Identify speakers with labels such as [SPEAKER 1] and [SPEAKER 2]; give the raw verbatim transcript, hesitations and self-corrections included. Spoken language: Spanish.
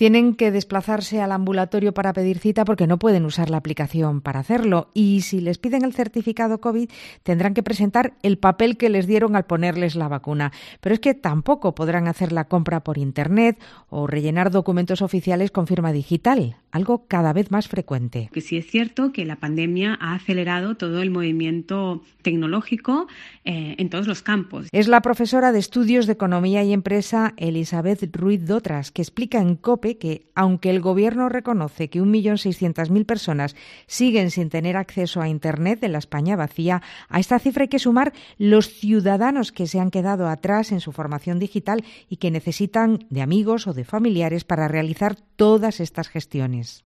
[SPEAKER 1] Tienen que desplazarse al ambulatorio para pedir cita porque no pueden usar la aplicación para hacerlo. Y si les piden el certificado COVID, tendrán que presentar el papel que les dieron al ponerles la vacuna. Pero es que tampoco podrán hacer la compra por Internet o rellenar documentos oficiales con firma digital, algo cada vez más frecuente.
[SPEAKER 2] Que sí es cierto que la pandemia ha acelerado todo el movimiento tecnológico eh, en todos los campos.
[SPEAKER 1] Es la profesora de Estudios de Economía y Empresa, Elizabeth Ruiz Dotras, que explica en COPE que, aunque el Gobierno reconoce que un millón seiscientas mil personas siguen sin tener acceso a Internet en la España vacía, a esta cifra hay que sumar los ciudadanos que se han quedado atrás en su formación digital y que necesitan de amigos o de familiares para realizar todas estas gestiones.